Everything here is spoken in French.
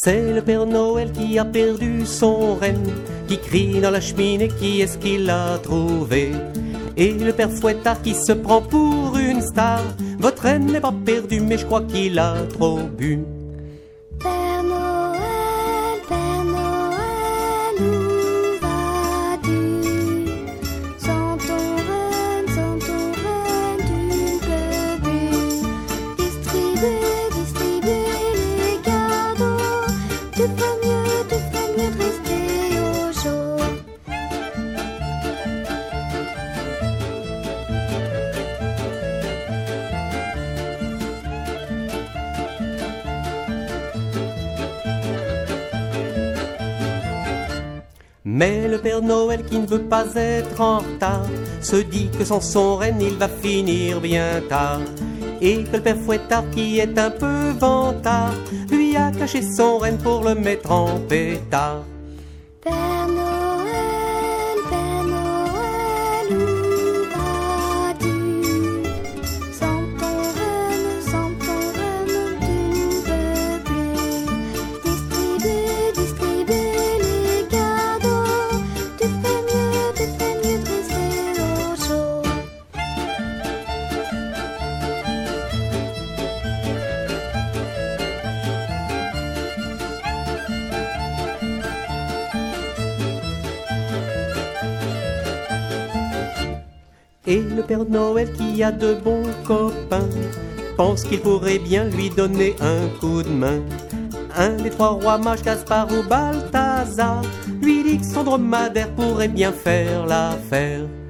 C'est le Père Noël qui a perdu son renne, qui crie dans la cheminée qui est-ce qu'il a trouvé. Et le Père Fouettard qui se prend pour une star. Votre reine n'est pas perdue mais je crois qu'il a trop bu. Père Noël, où vas-tu? Sans ton renne, tu ne peux plus distribuer les cadeaux. Tu ferais mieux de rester au chaud. Mais le Père Noël qui ne veut pas être en retard se dit que sans son renne il va finir bien tard. Et que le Père Fouettard qui est un peu vantard lui a caché son renne pour le mettre en pétard. Père Noël, où vas-tu? Sans ton renne, tu ne peux plus distribuer les cadeaux. Tu ferais mieux de rester au chaud. Et le Père Noël qui a de bons copains pense qu'il pourrait bien lui donner un coup de main. Un des trois rois mages, Gaspard ou Balthazar, lui dit que son dromadaire pourrait bien faire l'affaire.